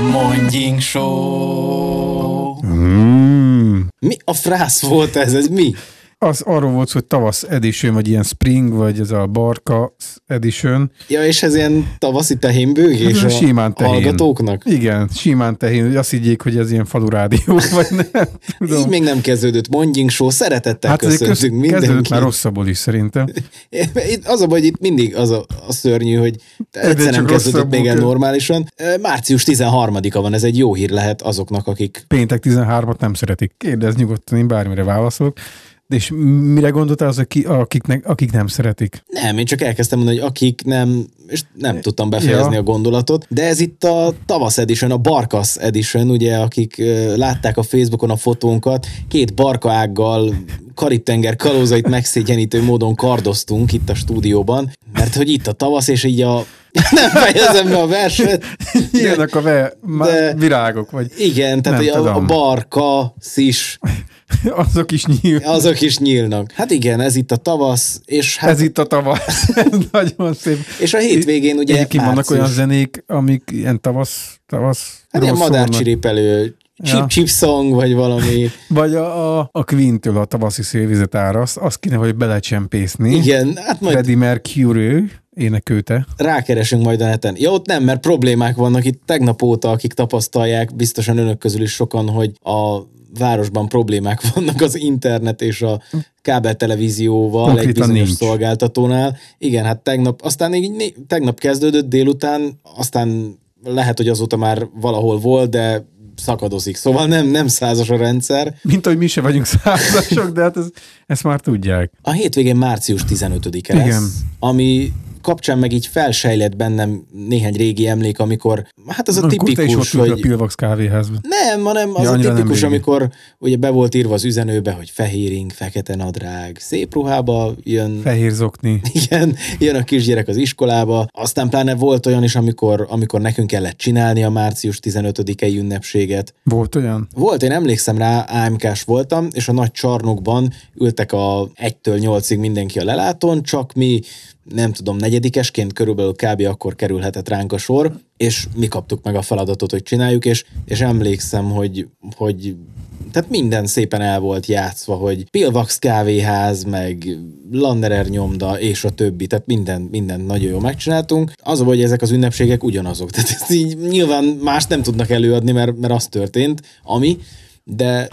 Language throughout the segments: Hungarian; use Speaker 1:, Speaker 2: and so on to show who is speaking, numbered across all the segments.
Speaker 1: Mondjink Show. Mi a frász volt ez? Ez mi?
Speaker 2: Az arról volt, hogy tavasz edition, vagy ilyen spring, vagy ez a barka edition.
Speaker 1: Ja, és ez ilyen tavaszi tehénbőgés a
Speaker 2: simán tehén.
Speaker 1: Hallgatóknak?
Speaker 2: Igen, simán tehén, hogy azt higgyék, hogy ez ilyen falu rádió, vagy nem tudom.
Speaker 1: Így még nem kezdődött Mondjink Show, szeretettel köszöntünk mindenkit.
Speaker 2: Kezdődött már rosszabbul is szerintem.
Speaker 1: Az a baj, hogy itt mindig az a szörnyű, hogy egyszer nem kezdődött még el normálisan. Március 13-a van, ez egy jó hír lehet azoknak, akik...
Speaker 2: Péntek 13-at nem szeretik. Kérdezz nyugodtan, én bármire válaszolok. És mire gondoltál az, akik nem szeretik?
Speaker 1: Nem, én csak elkezdtem mondani, hogy akik nem, és nem tudtam befejezni a gondolatot, de ez itt a tavasz edition, a Barkasz edition, ugye, akik látták a Facebookon a fotónkat, 2 barkaággal Karib-tenger kalózait megszégyenítő módon kardoztunk itt a stúdióban, mert hogy itt a tavasz, és így nem fejezem be a verset.
Speaker 2: Ilyenek a virágok, vagy...
Speaker 1: Igen, tehát a barka, szis...
Speaker 2: Azok is
Speaker 1: nyílnak. Hát igen, ez itt a tavasz, és hát...
Speaker 2: Ez itt a tavasz. Nagyon szép.
Speaker 1: És a hétvégén ugye
Speaker 2: Egyébként vannak olyan zenék, amik ilyen tavasz
Speaker 1: hát ilyen madárcsiripelő, chip song, vagy valami.
Speaker 2: Vagy a Queen-től a tavaszi szélvizet árasz, azt kéne, hogy belecsempészni.
Speaker 1: Igen, hát majd...
Speaker 2: Freddie Mercury énekőte.
Speaker 1: Rákeresünk majd a neten. Ja, ott nem, mert problémák vannak itt tegnap óta, akik tapasztalják, biztosan önök közül is sokan, hogy a városban problémák vannak az internet és a kábeltelevízióval
Speaker 2: konkrétan
Speaker 1: egy bizonyos
Speaker 2: nincs
Speaker 1: szolgáltatónál. Igen, hát tegnap kezdődött délután, aztán lehet, hogy azóta már valahol volt, de szakadozik. Szóval nem százas a rendszer.
Speaker 2: Mint ahogy mi se vagyunk százasok, de hát ezt már tudják.
Speaker 1: A hétvégén március 15-e lesz, ami kapcsán meg így felsejlett bennem néhány régi emlék, amikor, hát az a tipikus,
Speaker 2: te is ott
Speaker 1: hogy...
Speaker 2: a Pilvax kávéházban.
Speaker 1: Nem, hanem az a tipikus, amikor ugye be volt írva az üzenőbe, hogy fehér ing, fekete nadrág, szép ruhába jön...
Speaker 2: Fehér zokni.
Speaker 1: Igen, jön a kisgyerek az iskolába. Aztán pláne volt olyan is, amikor nekünk kellett csinálni a március 15-i ünnepséget.
Speaker 2: Volt olyan?
Speaker 1: Volt, én emlékszem rá, AMK-s voltam, és a nagy csarnokban ültek a 1-től 8-ig mindenki a lelátón, csak mi nem tudom, negyedikesként körülbelül kb. Akkor kerülhetett ránk a sor, és mi kaptuk meg a feladatot, hogy csináljuk, és emlékszem, hogy tehát minden szépen el volt játszva, hogy Pilvax kávéház, meg Landerer nyomda, és a többi, tehát minden nagyon jól megcsináltunk. Az a baj, hogy ezek az ünnepségek ugyanazok, tehát ezt így nyilván más nem tudnak előadni, mert az történt, de...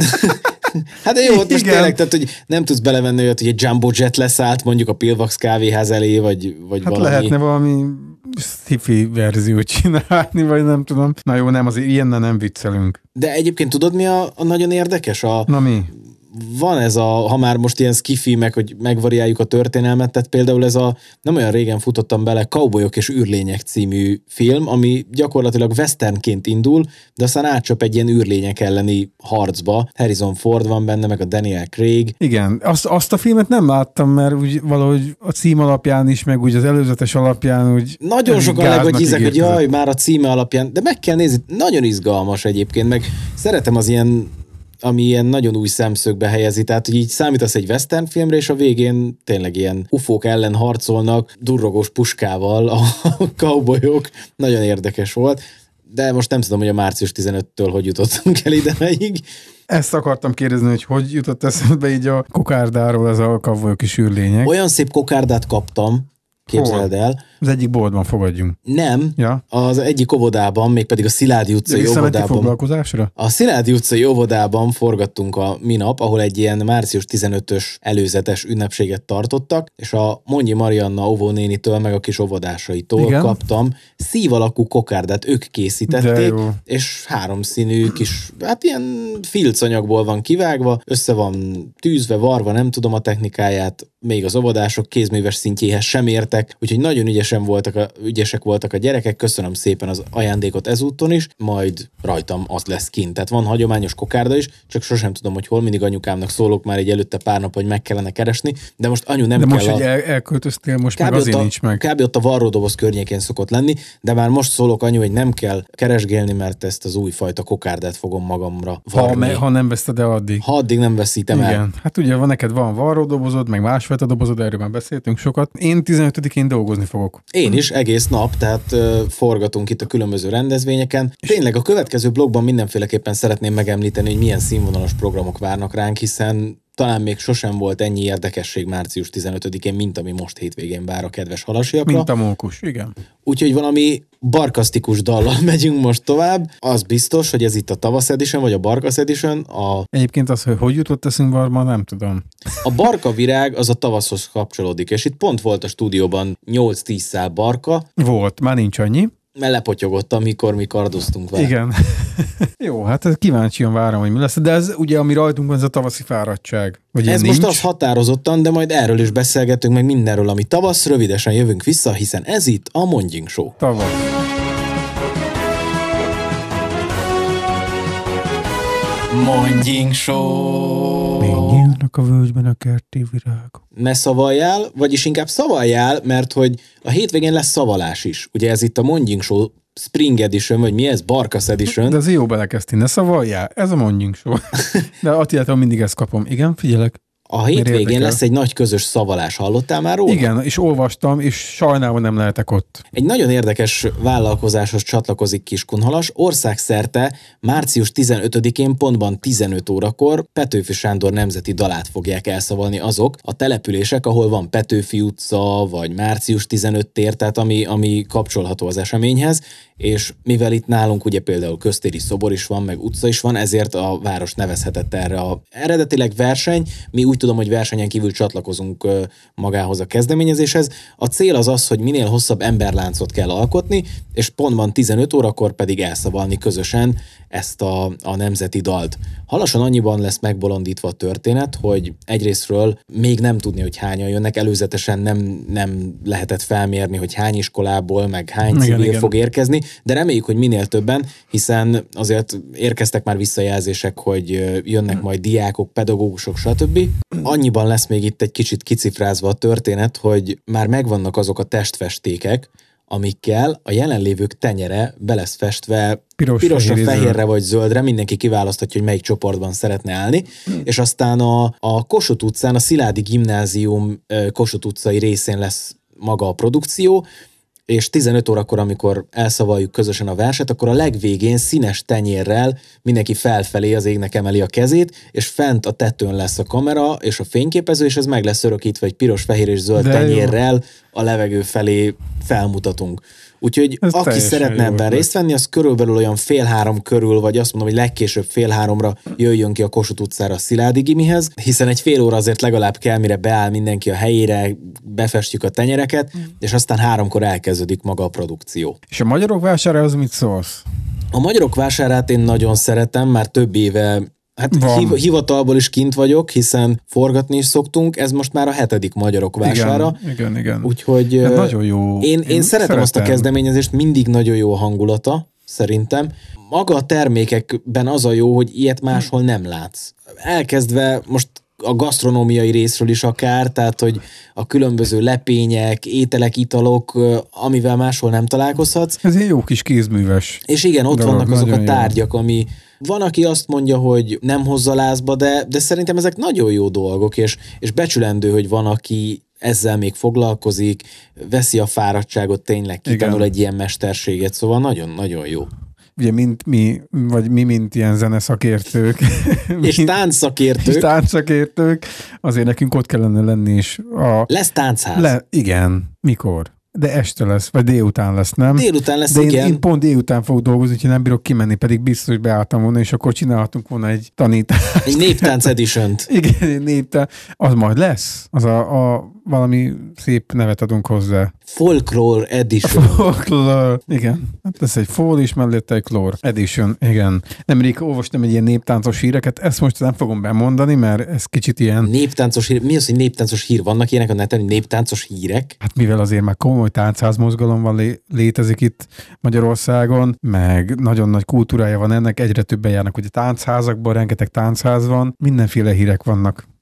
Speaker 1: Hát de jó, most tényleg, tehát, hogy nem tudsz belevenni olyat, hogy egy Jumbo Jet leszállt mondjuk a Pilvax kávéház elé, vagy
Speaker 2: hát
Speaker 1: valami.
Speaker 2: Lehetne valami sci-fi verziót csinálni, vagy nem tudom. Na jó, nem, azért ilyennel nem viccelünk.
Speaker 1: De egyébként tudod, mi a nagyon érdekes?
Speaker 2: Na mi?
Speaker 1: Van ez ha már most ilyen skifi, meg hogy megvariáljuk a történelmet, tehát például nem olyan régen futottam bele, Cowboyok és űrlények című film, ami gyakorlatilag westernként indul, de aztán átcsap egy ilyen űrlények elleni harcba. Harrison Ford van benne, meg a Daniel Craig.
Speaker 2: Igen, azt a filmet nem láttam, mert úgy valahogy a cím alapján is, meg úgy az előzetes alapján úgy...
Speaker 1: Nagyon sokan legvagyízek, hogy jaj, már a címe alapján, de meg kell nézni, nagyon izgalmas egyébként, meg szeretem az ilyen ami ilyen nagyon új szemszögbe helyezi, tehát hogy így számítasz egy western filmre, és a végén tényleg ilyen ufók ellen harcolnak, durrogós puskával a cowboyok. Nagyon érdekes volt, de most nem tudom, hogy a március 15-től hogy jutottunk el ideig.
Speaker 2: Ezt akartam kérdezni, hogy jutott eszembe így a kokárdáról ez a cowboyok és űrlények.
Speaker 1: Olyan szép kokárdát kaptam, képzeld el.
Speaker 2: Az egyik boltban fogadjunk.
Speaker 1: Nem,
Speaker 2: ja.
Speaker 1: Az egyik óvodában, mégpedig a Szilágyi utcai óvodában.
Speaker 2: Foglalkozásra?
Speaker 1: A Szilágyi utcai óvodában forgattunk a minap, ahol egy ilyen március 15-ös előzetes ünnepséget tartottak, és a Mondji Marianna óvónénitől, meg a kis óvodásaitól kaptam szív alakú kokárdát, ők készítették, és 3 színű kis, hát ilyen filcanyagból van kivágva, össze van tűzve, varva, nem tudom a technikáját, még az óvodások kézműves szintjéhez sem értek, úgyhogy nagyon ügyesek voltak a gyerekek, köszönöm szépen az ajándékot ezúton is, majd rajtam az lesz kint. Tehát van hagyományos kokárda is, csak sosem tudom, hogy hol, mindig anyukámnak szólok már egy előtte pár nap, hogy meg kellene keresni, de most anyu nem
Speaker 2: de
Speaker 1: kell.
Speaker 2: De most, hogy elköltöztél, most meg azért nincs meg.
Speaker 1: Kb. Ott a varródoboz környékén szokott lenni, de már most szólok anyu, hogy nem kell keresgélni, mert ezt az újfajta kokárdát fogom magamra varni.
Speaker 2: Ha nem veszted el addig.
Speaker 1: Ha addig nem veszítem el.
Speaker 2: Igen. Hát ugye neked van varródobozod, meg másfajta dobozod, erről már beszéltünk sokat. Én 15-én dolgozni fogok
Speaker 1: Én is egész nap, tehát forgatunk itt a különböző rendezvényeken. Tényleg a következő blogban mindenféleképpen szeretném megemlíteni, hogy milyen színvonalas programok várnak ránk, hiszen talán még sosem volt ennyi érdekesség március 15-én, mint ami most hétvégén vár a kedves halasiakra.
Speaker 2: Mint a mókus, igen.
Speaker 1: Úgyhogy valami barkasztikus dallal megyünk most tovább. Az biztos, hogy ez itt a Tavasz Edition, vagy a Barkasz Edition.
Speaker 2: Egyébként az, hogy jutott eszünkbe, ma nem tudom.
Speaker 1: A barka virág az a tavaszhoz kapcsolódik, és itt pont volt a stúdióban 8-10 szál barka.
Speaker 2: Volt, már nincs annyi.
Speaker 1: Lepotyogott, amikor mi kardoztunk vele.
Speaker 2: Igen. Jó, hát kíváncsian várom, hogy mi lesz. De ez ugye, ami rajtunk van, ez a tavaszi fáradtság. Vagy
Speaker 1: ez
Speaker 2: nincs?
Speaker 1: most az határozottan, de majd erről is beszélgetünk, meg mindenről, ami tavasz. Rövidesen jövünk vissza, hiszen ez itt a Mondjink Show.
Speaker 2: Tavasz.
Speaker 1: Mondjink Show.
Speaker 2: Még nyílnak a völgyben a kerti virágok.
Speaker 1: Ne szavaljál, vagyis inkább szavaljál, mert hogy a hétvégén lesz szavalás is. Ugye ez itt a Mondjink Show Spring Edition, vagy mi ez? Barkasz Edition.
Speaker 2: De az jó belekezdti, ne szavaljál, ez a Mondjink Show. De Attilától mindig ezt kapom. Igen, figyelek.
Speaker 1: A hétvégén lesz egy nagy közös szavalás, hallottál már róla?
Speaker 2: Igen, és olvastam, és sajnálom nem lehetek ott.
Speaker 1: Egy nagyon érdekes vállalkozáshoz csatlakozik Kiskunhalas. Országszerte március 15-én pontban 15 órakor Petőfi Sándor nemzeti dalát fogják elszavalni azok a települések, ahol van Petőfi utca, vagy március 15 tér, tehát ami kapcsolható az eseményhez, és mivel itt nálunk ugye például köztéri szobor is van, meg utca is van, ezért a város nevezhetett erre a eredetileg verseny. Mi úgy tudom, hogy versenyen kívül csatlakozunk magához a kezdeményezéshez. A cél az az, hogy minél hosszabb emberláncot kell alkotni, és pontban 15 órakor pedig elszavalni közösen ezt a nemzeti dalt. Halasan annyiban lesz megbolondítva a történet, hogy egyrésztről még nem tudni, hogy hányan jönnek, előzetesen nem lehetett felmérni, hogy hány iskolából, meg hány civil fog érkezni, de reméljük, hogy minél többen, hiszen azért érkeztek már visszajelzések, hogy jönnek majd diákok, pedagógusok, stb. Annyiban lesz még itt egy kicsit kicifrázva a történet, hogy már megvannak azok a testfestékek, amikkel a jelenlévők tenyere be lesz festve pirosra, fehérre vagy zöldre, mindenki kiválaszthatja, hogy melyik csoportban szeretne állni, és aztán a Kossuth utcán, a Szilágyi Gimnázium Kossuth utcai részén lesz maga a produkció, és 15 órakor, amikor elszavaljuk közösen a verset, akkor a legvégén színes tenyérrel mindenki felfelé az égnek emeli a kezét, és fent a tetőn lesz a kamera és a fényképező, és ez meg lesz örökítve egy piros, fehér és zöld tenyérrel a levegő felé felmutatunk. Úgyhogy ez aki szeretne ebben részt venni, az körülbelül olyan 2:30 körül, vagy azt mondom, hogy legkésőbb 2:30 jöjjön ki a Kossuth utcára a Szilágyi Gimihez, hiszen egy fél óra azért legalább kell, mire beáll mindenki a helyére, befestjük a tenyereket, és aztán 3-kor elkezdődik maga a produkció.
Speaker 2: És a Magyarok vásárához mit szólsz?
Speaker 1: A Magyarok vásárát én nagyon szeretem, már több éve hivatalból is kint vagyok, hiszen forgatni is szoktunk, ez most már a 7. Magyarok vására.
Speaker 2: Igen.
Speaker 1: Úgyhogy
Speaker 2: nagyon jó.
Speaker 1: Én szeretem azt a kezdeményezést, mindig nagyon jó a hangulata, szerintem. Maga a termékekben az a jó, hogy ilyet máshol nem látsz. Elkezdve most a gasztronómiai részről is akár, tehát hogy a különböző lepények, ételek, italok, amivel máshol nem találkozhatsz.
Speaker 2: Ez egy jó kis kézműves.
Speaker 1: És igen, ott vannak azok a tárgyak, ami van, aki azt mondja, hogy nem hozza lázba, de szerintem ezek nagyon jó dolgok, és becsülendő, hogy van, aki ezzel még foglalkozik, veszi a fáradtságot, tényleg kitanul egy ilyen mesterséget, szóval nagyon-nagyon jó.
Speaker 2: Ugye, mint mint ilyen zeneszakértők.
Speaker 1: És
Speaker 2: táncszakértők. Azért nekünk ott kellene lenni is.
Speaker 1: Lesz táncház.
Speaker 2: Igen. Mikor? De este lesz, vagy délután lesz, nem?
Speaker 1: Délután lesz,
Speaker 2: de
Speaker 1: igen.
Speaker 2: Én pont délután fogok dolgozni, úgyhogy nem bírok kimenni, pedig biztos beálltam volna, és akkor csinálhatunk volna egy tanítást.
Speaker 1: Egy néptánc edition-t.
Speaker 2: Igen, egy néptánc. Az majd lesz? Az a valami szép nevet adunk hozzá.
Speaker 1: Folklore Edition.
Speaker 2: Folklore, igen. Hát ez egy fall és mellette egy Chlore Edition, igen. Nemrég olvastam egy ilyen néptáncos híreket, ezt most nem fogom bemondani, mert ez kicsit ilyen...
Speaker 1: Néptáncos hír? Mi az, hogy néptáncos hír? Vannak ilyenek a neten, néptáncos hírek?
Speaker 2: Hát mivel azért már komoly táncházmozgalom van létezik itt Magyarországon, meg nagyon nagy kultúrája van ennek, egyre többen járnak ugye táncházakban, rengeteg táncház van, mindenféle hírek vannak.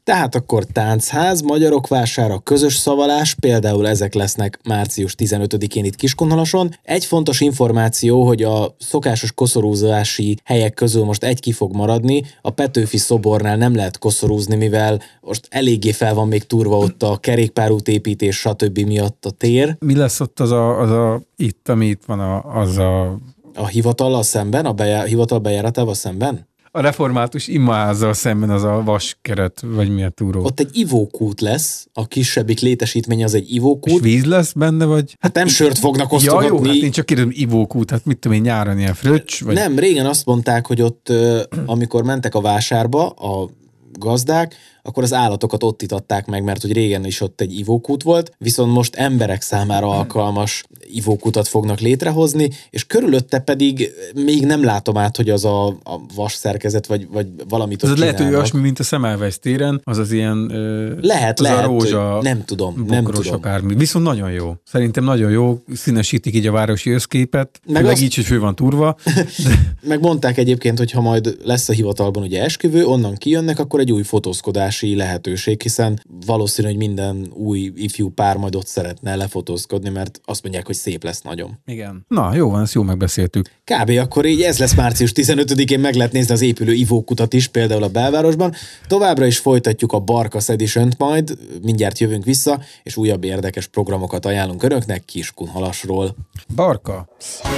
Speaker 1: Tehát akkor táncház, magyarok vására, közös szavalás, például ezek lesznek március 15-én itt Kiskunhalason. Egy fontos információ, hogy a szokásos koszorúzási helyek közül most egy ki fog maradni, a Petőfi szobornál nem lehet koszorúzni, mivel most eléggé fel van még turva ott a kerékpárút építés, stb. Miatt a tér.
Speaker 2: Mi lesz ott itt, ami itt van,
Speaker 1: A hivatallal szemben, a hivatal bejáratával szemben?
Speaker 2: A református imaházzal szemben az a vaskeret, vagy mi a túró.
Speaker 1: Ott egy ivókút lesz, a kisebbik létesítmény az egy ivókút.
Speaker 2: És víz lesz benne, vagy?
Speaker 1: Hát nem sört fognak osztogatni.
Speaker 2: Ja, jó, hát én csak kérdezem, ivókút, hát mit tudom én, nyáron ilyen fröccs? Vagy...
Speaker 1: Nem, régen azt mondták, hogy ott, amikor mentek a vásárba, a gazdák, akkor az állatokat ott itatták meg, mert hogy régen is ott egy ivókút volt, viszont most emberek számára alkalmas ivókutat fognak létrehozni, és körülötte pedig még nem látom át, hogy az a vas szerkezet, vagy valamit ott
Speaker 2: lehet, hogy olyasmi, mint a Semmelweis téren, az az ilyen
Speaker 1: lehet,
Speaker 2: a rózsa,
Speaker 1: nem tudom.
Speaker 2: Akármi. Viszont nagyon jó. Szerintem nagyon jó, színesítik így a városi összképet, meg így, hogy fő van turva.
Speaker 1: Meg mondták egyébként, hogy ha majd lesz a hivatalban ugye esküvő, onnan kijönnek, akkor egy új fotózkodási lehetőség, hiszen valószínű, hogy minden új ifjú pár majd ott szeretne lefotózkodni, mert azt mondják, hogy szép lesz nagyon.
Speaker 2: Igen. Na, jó van, ezt jól megbeszéltük.
Speaker 1: Kb. Akkor így ez lesz március 15-én, meg lehet nézni az épülő ivókutat is, például a belvárosban. Továbbra is folytatjuk a Barkasz Edition-t majd, mindjárt jövünk vissza, és újabb érdekes programokat ajánlunk önöknek Kiskunhalasról.
Speaker 2: Barka!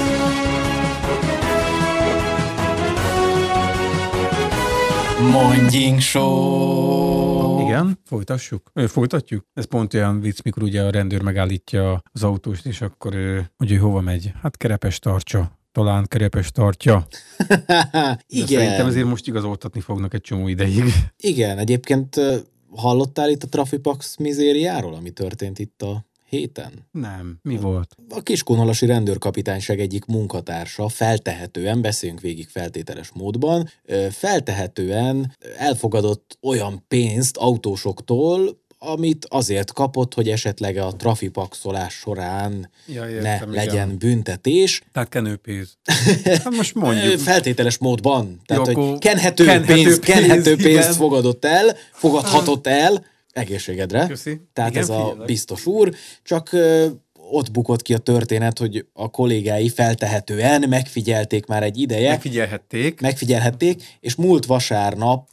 Speaker 1: Mondjink Show!
Speaker 2: Igen, folytatjuk. Ez pont olyan vicc, mikor ugye a rendőr megállítja az autóst, és akkor hogy ő hova megy? Hát Kerepes tartsa. Talán Kerepes tartja.
Speaker 1: Igen.
Speaker 2: Szerintem ezért most igazoltatni fognak egy csomó ideig.
Speaker 1: Igen, egyébként hallottál itt a Trafipax mizériáról, ami történt itt a héten?
Speaker 2: Nem. Mi volt?
Speaker 1: A Kiskunhalasi rendőrkapitányság egyik munkatársa feltehetően, beszéljünk végig feltételes módban, feltehetően elfogadott olyan pénzt autósoktól, amit azért kapott, hogy esetleg a trafipaxolás során legyen büntetés.
Speaker 2: Tehát kenőpénz. Hát most mondjuk.
Speaker 1: Feltételes módban. Tehát, hogy kenhető pénzt fogadhatott el, egészségedre.
Speaker 2: Köszi.
Speaker 1: Tehát igen, ez a biztos úr, csak ott bukott ki a történet, hogy a kollégái feltehetően megfigyelték már egy ideje. Megfigyelhették, és múlt vasárnap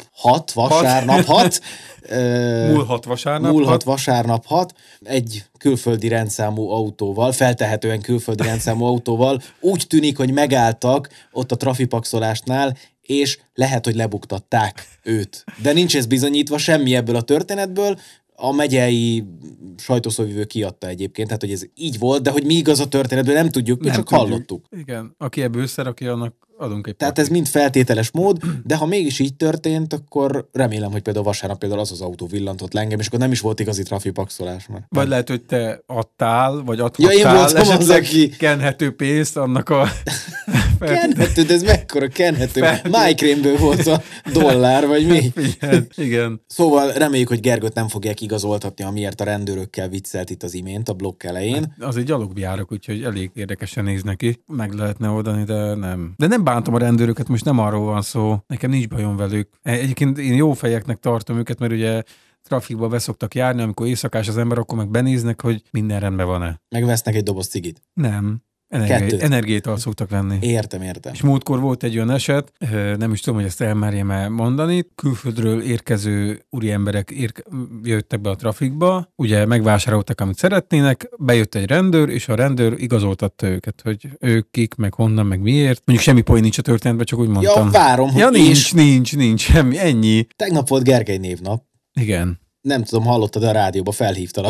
Speaker 1: 6 egy külföldi rendszámú autóval, feltehetően külföldi rendszámú autóval úgy tűnik, hogy megálltak ott a trafipaxolásnál, és lehet, hogy lebuktatták őt. De nincs ez bizonyítva semmi ebből a történetből, a megyei sajtószóvivő kiadta egyébként, tehát hogy ez így volt, de hogy mi igaz a történetből nem tudjuk, mi csak hallottuk.
Speaker 2: Igen, aki ebből szeraki, annak adunk egy
Speaker 1: tehát partit. Ez mind feltételes mód, de ha mégis így történt, akkor remélem, hogy például vasárnap az autó villantott le engem, és akkor nem is volt igazi trafipaxolás.
Speaker 2: Vagy lehet, hogy te adtál, vagy adhattál esetleg kenhető pénzt annak a...
Speaker 1: Kenhető, de ez mekkora kenhető? Májkrémből volt a dollár, vagy mi?
Speaker 2: Igen.
Speaker 1: Szóval reméljük, hogy Gergőt nem fogják igazoltatni, amiért a rendőrökkel viccelt itt az imént, a blokk elején.
Speaker 2: Hát az egy gyalogjárok, úgyhogy elég érdekesen néz neki. Meg lehetne oldani, de nem. De nem bántom a rendőröket, most nem arról van szó. Nekem nincs bajom velük. Egyébként én jó fejeknek tartom őket, mert ugye trafikba beszoktak járni, amikor éjszakás az ember, akkor meg benéznek, hogy minden rendben van-e.
Speaker 1: Megvesznek egy doboz cigit.
Speaker 2: Nem. Energiától szoktak venni.
Speaker 1: Értem.
Speaker 2: És múltkor volt egy olyan eset, nem is tudom, hogy ezt elmerjem mondani, külföldről érkező úri emberek jöttek be a trafikba, ugye megvásároltak, amit szeretnének, bejött egy rendőr, és a rendőr igazoltatta őket, hogy ők kik, meg honnan, meg miért. Mondjuk semmi poén nincs a történetben, csak úgy mondtam.
Speaker 1: Ja, várom, hogy
Speaker 2: nincs, semmi, ennyi.
Speaker 1: Tegnap volt Gergely névnap.
Speaker 2: Igen.
Speaker 1: Nem tudom, hallottad, de a rádióba felhívtalak.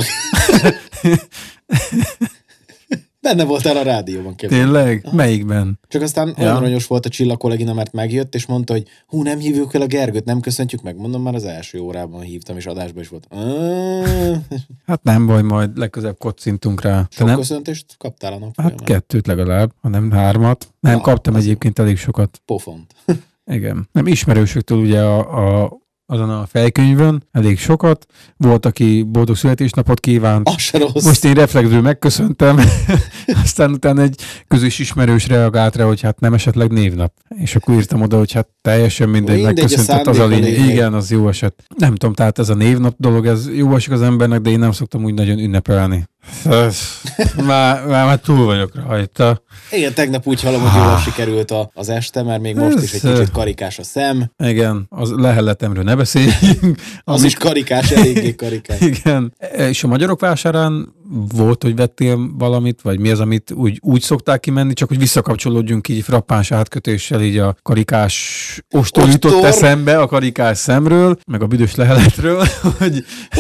Speaker 1: Benne voltál a rádióban.
Speaker 2: Tényleg? Aha. Melyikben?
Speaker 1: Csak aztán olyan aranyos volt a Csilla kollégina, mert megjött, és mondta, hogy nem hívjuk el a Gergőt, nem köszöntjük meg. Mondom, már az első órában hívtam, és adásban is volt.
Speaker 2: Hát nem baj, majd legközelebb kocintunk rá.
Speaker 1: Sok köszöntést kaptál a nap?
Speaker 2: Hát 2 legalább, hanem 3. Nem, kaptam egyébként elég sokat.
Speaker 1: Pofont.
Speaker 2: Igen. Nem ismerősöktől ugye azon a fejkönyvön elég sokat. Volt, aki boldog születésnapot kívánt. Most én reflexből megköszöntem. Aztán utána egy közös ismerős reagált rá, hogy hát nem esetleg névnap. És akkor írtam oda, hogy hát teljesen mindegy, megköszöntött, az a lényeg. Igen, az jó eset. Nem tudom, tehát ez a névnap dolog, ez jó esik az embernek, de én nem szoktam úgy nagyon ünnepelni. Már túl vagyok rajta.
Speaker 1: Igen, tegnap úgy hallom, hogy jól sikerült az este, mert még most is egy kicsit karikás a szem.
Speaker 2: Igen, az lehelletemről ne beszéljünk.
Speaker 1: Az is karikás, eléggé karikás.
Speaker 2: Igen. És a Magyarok Vásárán volt, hogy vettél valamit, vagy mi az, amit úgy szokták kimenni, csak hogy visszakapcsolódjunk így frappáns átkötéssel, így a karikás ostor jutott eszembe a karikás szemről, meg a büdös leheletről, hogy...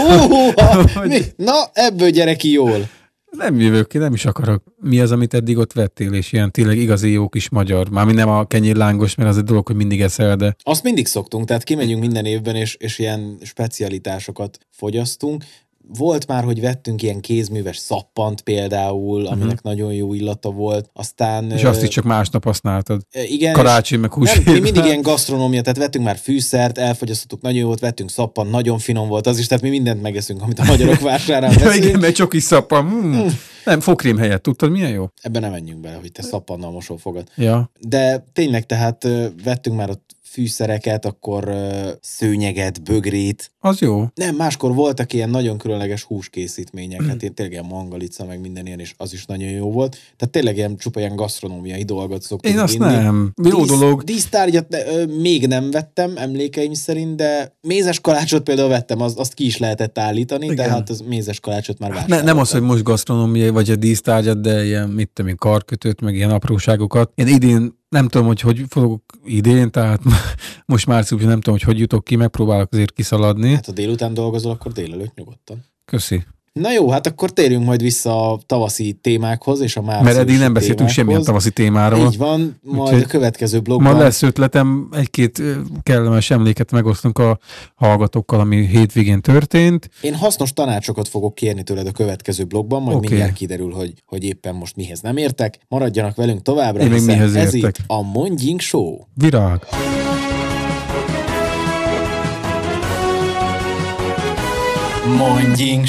Speaker 1: Na, ebből gyere ki jól.
Speaker 2: Nem jövök ki, nem is akarok. Mi az, amit eddig ott vettél, és ilyen tényleg igazi jó kis magyar? Mármint nem a kenyérlángos, mert az egy dolog, hogy mindig eszel, de...
Speaker 1: Azt mindig szoktunk, tehát kimegyünk minden évben, és ilyen specialitásokat fogyasztunk. Volt már, hogy vettünk ilyen kézműves szappant például, aminek nagyon jó illata volt, aztán...
Speaker 2: És azt is csak másnap használtad.
Speaker 1: Igen.
Speaker 2: Karácsony, meg húsvét.
Speaker 1: Mi mindig ilyen gasztronómia, tehát vettünk már fűszert, elfogyasztottuk, nagyon jó volt, vettünk szappant, nagyon finom volt az is, tehát mi mindent megeszünk, amit a Magyarok Vásárán veszünk.
Speaker 2: Igen, mert csak is szappan. Nem, fogkrém helyett, tudtad, milyen jó?
Speaker 1: Ebben nem menjünk bele, hogy te szappannal mosol fogad.
Speaker 2: Ja.
Speaker 1: De tényleg, tehát vettünk már ott fűszereket, akkor szőnyeget, bögrét.
Speaker 2: Az jó.
Speaker 1: Nem, máskor voltak ilyen nagyon különleges húskészítmények, hát tényleg ilyen mangalica, meg minden ilyen, és az is nagyon jó volt. Tehát tényleg ilyen csupa ilyen gasztronómiai dolgot szoktunk
Speaker 2: vinni. Én azt nem. Jó dolog.
Speaker 1: Dísztárgyat még nem vettem, emlékeim szerint, de mézes kalácsot például vettem, azt ki is lehetett állítani, igen. Tehát az mézes kalácsot már vásároltam.
Speaker 2: Nem az, hogy most gasztronómiai vagy a dísztárgyat, de ilyen, mit tudom én, karkötőt, meg ilyen apróságokat. Én idén nem tudom, hogy fogok idén, tehát most márciusban nem tudom, hogy jutok ki, megpróbálok azért kiszaladni.
Speaker 1: Hát ha délután dolgozol, akkor délelőtt nyugodtan.
Speaker 2: Köszi.
Speaker 1: Na jó, hát akkor térjünk majd vissza a tavaszi témákhoz és a márciusi
Speaker 2: mert eddig nem beszéltünk semmilyen tavaszi témáról.
Speaker 1: Így van, majd a következő blogban.
Speaker 2: Ma lesz ötletem, egy-két kellemes emléket megosztunk a hallgatókkal, ami hétvégén történt.
Speaker 1: Én hasznos tanácsokat fogok kérni tőled a következő blogban, majd mindjárt kiderül, hogy éppen most mihez nem értek. Maradjanak velünk továbbra,
Speaker 2: én hiszen mihez
Speaker 1: ez itt a Mondjink Show.
Speaker 2: Virág.
Speaker 1: Mondjink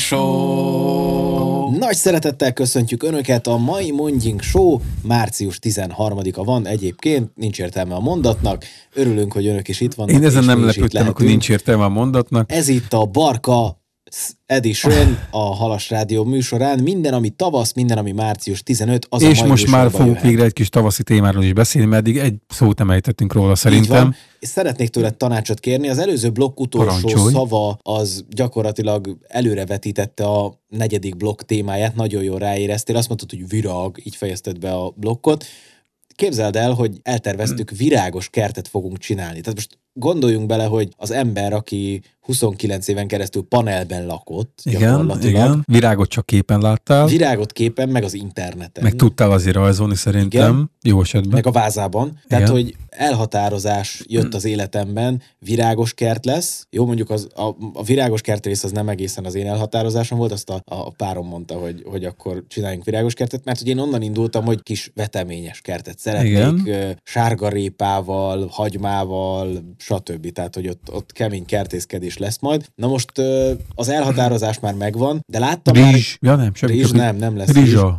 Speaker 1: Show! Nagy szeretettel köszöntjük Önöket, a mai Mondjink Show március 13-a van egyébként, nincs értelme a mondatnak, örülünk, hogy Önök is itt vannak.
Speaker 2: Én ezen nem lepődtem, hogy nincs értelme a mondatnak.
Speaker 1: Ez itt a Barka Edition, a Halas Rádió műsorán, minden, ami tavasz, minden, ami március 15, az
Speaker 2: és
Speaker 1: a mai
Speaker 2: most már fogunk végre egy kis tavaszi témáról is beszélni, mert eddig egy szót nem ejtettünk róla szerintem.
Speaker 1: És szeretnék tőled tanácsot kérni, az előző blokk utolsó szava az gyakorlatilag előrevetítette a 4. blokk témáját, nagyon jól ráéreztél, azt mondtad, hogy virág, így fejezted be a blokkot. Képzeld el, hogy elterveztük, virágos kertet fogunk csinálni. Tehát most gondoljunk bele, hogy az ember, aki 29 éven keresztül panelben lakott,
Speaker 2: igen. Virágot csak képen láttál.
Speaker 1: Virágot képen, meg az interneten.
Speaker 2: Meg tudtál azért rajzolni szerintem, igen. Jó esetben.
Speaker 1: Meg a vázában. Igen. Tehát, hogy elhatározás jött az életemben, virágos kert lesz. Jó, mondjuk a virágos kert rész az nem egészen az én elhatározásom volt, azt a párom mondta, hogy akkor csináljunk virágos kertet, mert hogy én onnan indultam, hogy kis veteményes kertet szeretnék, igen. Sárgarépával, hagymával, stb. Tehát, hogy ott kemény kertészkedés lesz majd. Na most az elhatározás már megvan, de láttam
Speaker 2: rizs. Már... Ja nem,
Speaker 1: rizs nem lesz
Speaker 2: rizsa.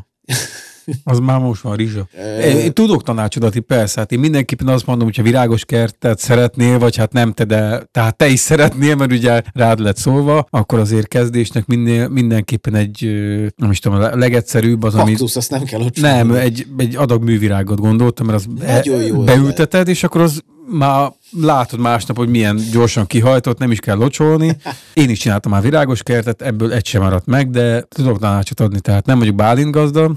Speaker 2: Az már most van rizsa. Én tudok tanácsot adni, persze, hát én mindenképpen azt mondom, hogyha virágos kertet szeretnél, vagy hát nem te, de tehát te is szeretnél, mert ugye rád lett szólva, akkor azért kezdésnek mindenképpen egy, nem is tudom, a legegyszerűbb az, amit...
Speaker 1: Kaktusz, azt nem kell ott
Speaker 2: nem, egy adag művirágot gondoltam, mert az beülteted, és akkor az már látod másnap, hogy milyen gyorsan kihajtott, nem is kell locsolni. Én is csináltam már virágos kertet, ebből egy sem maradt meg, de tudok tanácsot adni, tehát nem vagyok Bálint gazda.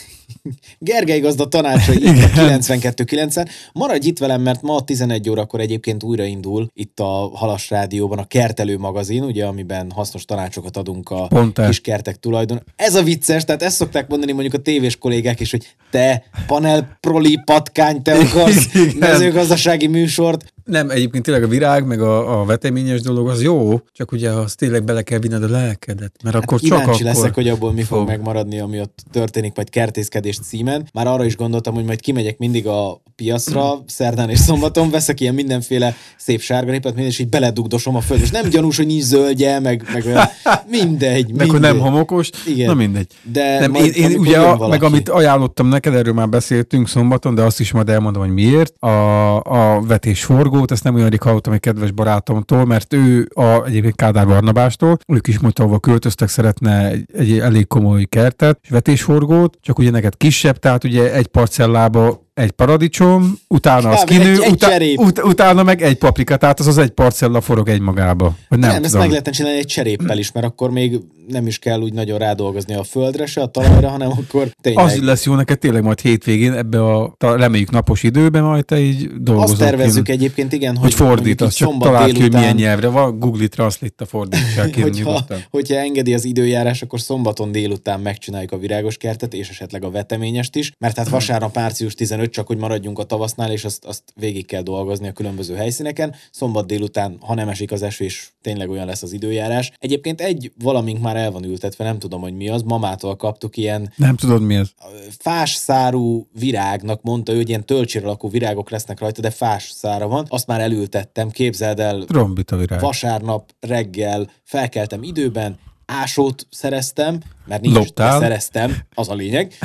Speaker 1: Gergely gazda tanácsai itt a 92.9-en. Maradj itt velem, mert ma 11 órakor egyébként újraindul itt a Halas Rádióban a Kertelő magazin, ugye, amiben hasznos tanácsokat adunk a kis kertek tulajdon. Ez a vicces, tehát ezt szokták mondani mondjuk a tévés kollégák is, hogy te panelproli patkány, te akarsz mezőgazdasági műsort.
Speaker 2: Nem, egyébként tényleg a virág, meg a veteményes dolog az jó, csak ugye azt tényleg bele kell vinned a lelkedet, mert akkor csak akkor...
Speaker 1: Kíváncsi leszek, hogy abból mi fog megmaradni, ami ott történik, majd kertészkedés címen. Már arra is gondoltam, hogy majd kimegyek mindig a piacra, szerdán és szombaton, veszek ilyen mindenféle szép sárgarépet, és így beledugdosom a föld, és nem gyanús, hogy nincs zöldje, meg mindegy.
Speaker 2: Meg hogy nem homokos, igen. Na mindegy.
Speaker 1: De
Speaker 2: nem,
Speaker 1: majd,
Speaker 2: én ugye, meg amit ajánlottam neked, erről már beszéltünk szombaton, de azt is majd elmondom, hogy miért. A vetésforgó forgót, ezt nem olyan rég hallottam egy kedves barátomtól, mert ő egyébként Kádár Barnabástól, ők is mondta, ahol költöztek, szeretne egy elég komoly kertet, és vetésforgót, csak ugye neked kisebb, tehát ugye egy parcellába egy paradicsom, utána az kinő, utána meg egy paprika, tehát az egy parcella forog egymagába.
Speaker 1: Nem, ezt meg lehetne csinálni egy cseréppel is, mert akkor még nem is kell úgy nagyon rádolgozni a földre se, a talajra, hanem akkor tényleg...
Speaker 2: Az lesz jó neked tényleg majd hétvégén, ebbe a reméljük napos időben majd te így dolgozol.
Speaker 1: Azt tervezzük egyébként, igen,
Speaker 2: hogy fordítasz, csak találd ki, hogy milyen nyelvre van, Google Translate-a fordítsák ki.
Speaker 1: hogyha engedi az időjárás, akkor szombaton délután megcsináljuk a virágos kertet, és esetleg a veteményest is, mert hát vasárnap március 15, csak hogy maradjunk a tavasznál, és azt végig kell dolgozni a különböző helyszíneken. Szombat délután, ha nem esik az eső, és tényleg olyan lesz az időjárás. Egyébként egy valamink már el van ültetve, nem tudom, hogy mi az. Mamától kaptuk ilyen...
Speaker 2: Nem tudod, mi ez?
Speaker 1: Fásszárú virágnak mondta ő, hogy ilyen tölcsér alakú virágok lesznek rajta, de fásszára van. Azt már elültettem, képzeld el.
Speaker 2: Trombita virág.
Speaker 1: Vasárnap reggel felkeltem időben, ásót szereztem, mert nincs, szereztem, az a lényeg.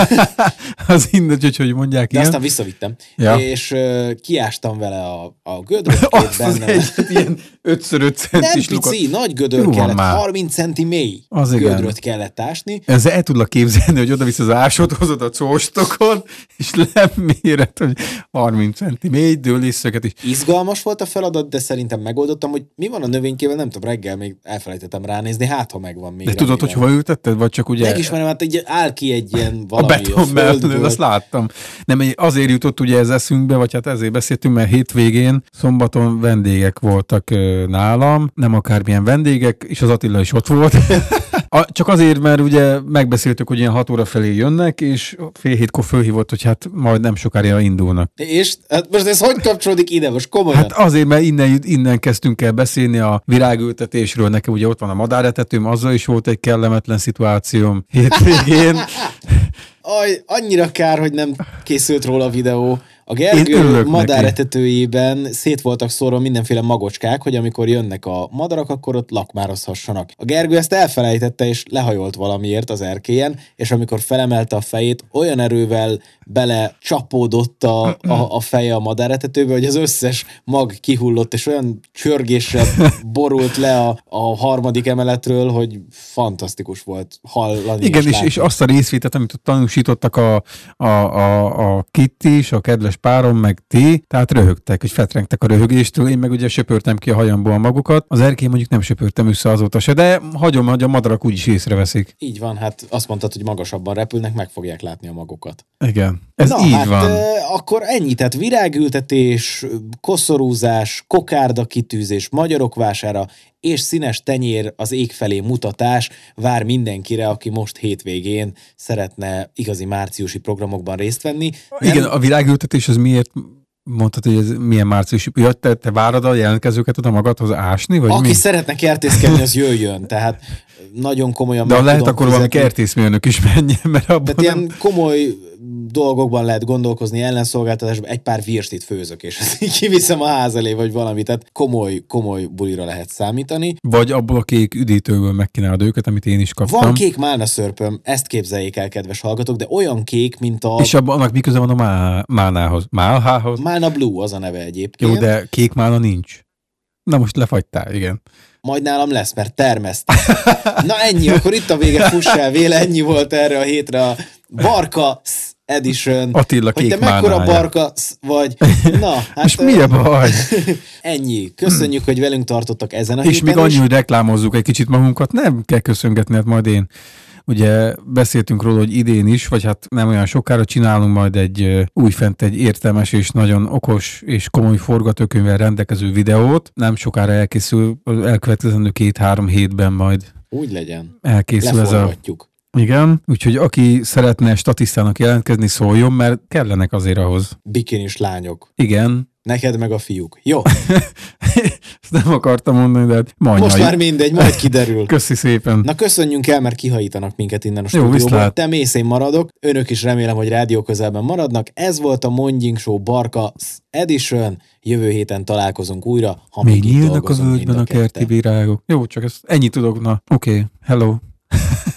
Speaker 2: Az mindegy, hogy mondják
Speaker 1: de
Speaker 2: ilyen.
Speaker 1: Aztán visszavittem, és kiástam vele a gödröt benne.
Speaker 2: Ilyen 5x5 centis
Speaker 1: nem pici, nagy gödör kellett, 30 centi mély az gödröt kellett ásni.
Speaker 2: Ezzel el tudlak képzelni, hogy oda visz az ásót, hozod a cóstokon, és leméred, hogy 30 centi mély, dőlésszöket is.
Speaker 1: Izgalmas volt a feladat, de szerintem megoldottam, hogy mi van a növénykével, nem tudom, reggel még elfelejtettem ránézni, hát ha megvan még.
Speaker 2: De tudod, hogy hova ültetted? Vagy csak ugye...
Speaker 1: Megismerem, hát így áll ki egy ilyen valami
Speaker 2: a betonből, azt láttam. Nem, azért jutott ugye ez eszünkbe, vagy hát ezért beszéltünk, mert hétvégén, szombaton vendégek voltak nálam, nem akármilyen vendégek, és az Attila is ott volt. Csak azért, mert ugye megbeszéltük, hogy ilyen 6 óra felé jönnek, és fél hétkor fölhívott, hogy hát majd nem sokára indulnak.
Speaker 1: És hát most ez hogy kapcsolódik ide, most komolyan?
Speaker 2: Hát azért, mert innen kezdtünk el beszélni a virágültetésről, nekem ugye ott van a madáretetőm, azzal is volt egy kellemetlen szituációm hétvégén.
Speaker 1: Annyira kár, hogy nem készült róla a videó. A Gergő madáretetőjében szét voltak szórva mindenféle magocskák, hogy amikor jönnek a madarak, akkor ott lakmározhassanak. A Gergő ezt elfelejtette, és lehajolt valamiért az erkélyen, és amikor felemelte a fejét, olyan erővel bele csapódott a feje a madáretetőbe, hogy az összes mag kihullott, és olyan csörgéssel borult le a harmadik emeletről, hogy fantasztikus volt hallani.
Speaker 2: Igen, és azt a részvételt, amit ott tanúsítottak a Kitty is, a kedves párom, meg ti, tehát röhögtek, hogy fetrengtek a röhögéstől, én meg ugye söpörtem ki a hajamból a magukat. Az erkély mondjuk nem söpörtem össze azóta se, de hagyom, hogy a madarak úgyis észreveszik.
Speaker 1: Így van, hát azt mondtad, hogy magasabban repülnek, meg fogják látni a magokat.
Speaker 2: Igen, ez így van.
Speaker 1: Akkor ennyi, tehát virágültetés, koszorúzás, kokárda kitűzés, magyarok vására és színes tenyér az ég felé mutatás vár mindenkire, aki most hétvégén szeretne igazi márciusi programokban részt venni.
Speaker 2: Igen, a virágültetés az miért mondtad, hogy ez milyen márciusi? Te várod a jelentkezőket oda magadhoz ásni? Vagy
Speaker 1: aki szeretne kertészkedni, az jöjjön, tehát nagyon komolyan.
Speaker 2: De lehet akkor valami kertészmérnök is menjen, mert abban
Speaker 1: tehát ilyen komoly dolgokban lehet gondolkozni, ellenszolgáltatásban egy pár virslit főzök, és ezt kiviszem a ház elé, vagy valami, tehát komoly bulira lehet számítani.
Speaker 2: Vagy abból a kék üdítőből megkínálod őket, amit én is kaptam.
Speaker 1: Van kék málna szörpöm, ezt képzeljék el, kedves hallgatók, de olyan kék, mint a...
Speaker 2: És annak mi köze van a málnához? Málhához?
Speaker 1: Málna Blue az a neve egyébként.
Speaker 2: Jó, de kék málna nincs. Na most lefagytál, igen.
Speaker 1: Majd nálam lesz, mert termesztem. Na ennyi, akkor itt a vége, fuss el véle, ennyi volt erre a hétre a Barka Edition.
Speaker 2: Attila
Speaker 1: hogy te mekkora Barka vagy. Na, hát...
Speaker 2: És mi a baj?
Speaker 1: Ennyi. Köszönjük, hogy velünk tartottak ezen a
Speaker 2: és
Speaker 1: héten.
Speaker 2: És még annyi, hogy reklámozzuk egy kicsit magunkat. Nem kell köszöngetni, hát majd én. Ugye beszéltünk róla, hogy idén is, vagy hát nem olyan sokára csinálunk majd újfent egy értelmes és nagyon okos és komoly forgatókönyvvel rendelkező videót. Nem sokára elkészül, elkövetkezendő 2-3 hétben majd.
Speaker 1: Úgy legyen.
Speaker 2: Elkészül ez a... Igen, úgyhogy aki szeretne statisztának jelentkezni, szóljon, mert kellenek azért ahhoz.
Speaker 1: Bikinis lányok.
Speaker 2: Igen.
Speaker 1: Neked meg a fiúk. Jó.
Speaker 2: Ezt nem akartam mondani, de hát majd.
Speaker 1: Most már mindegy, majd kiderül.
Speaker 2: Köszi szépen.
Speaker 1: Na köszönjünk el, mert kihajítanak minket innen a stúdióból. Te mész, én maradok. Önök is remélem, hogy rádió közelben maradnak. Ez volt a Mondjink Show Barka Edition. Jövő héten találkozunk újra. Ha
Speaker 2: még nyílnak a völgyben a kerti virágok. Jó, csak ezt ennyit tudok. Na, oké. Hello.